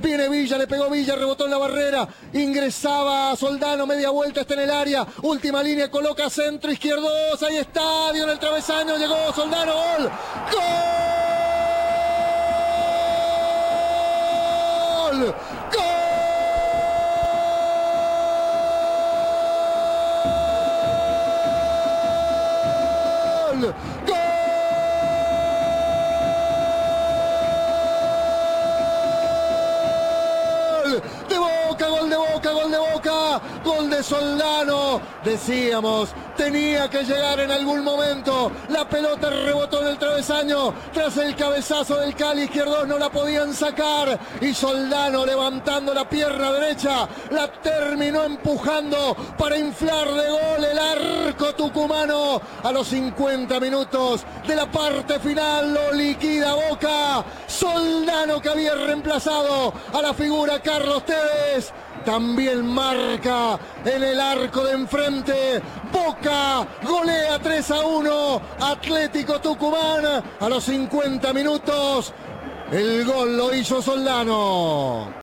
Viene Villa, le pegó Villa, rebotó en la barrera. Ingresaba Soldano, media vuelta, está en el área. Última línea, coloca centro, izquierdo. Ahí está, dio en el travesaño, llegó Soldano, gol. ¡Gol! ¡Gol! ¡Gol! De Boca, gol de Boca, gol de Boca, gol de Soldano. Decíamos, tenía que llegar en algún momento. La pelota rebotó en el travesaño. Tras el cabezazo del Cali, izquierdos no la podían sacar. Y Soldano, levantando la pierna derecha, la terminó empujando para inflar de gol el arco tucumano. A los 50 minutos de la parte final lo liquida Boca. Soldano, que había reemplazado a la figura Carlos Tevez, también marca en el arco de enfrente. Boca golea 3-1 Atlético Tucumán. A los 50 minutos el gol lo hizo Soldano.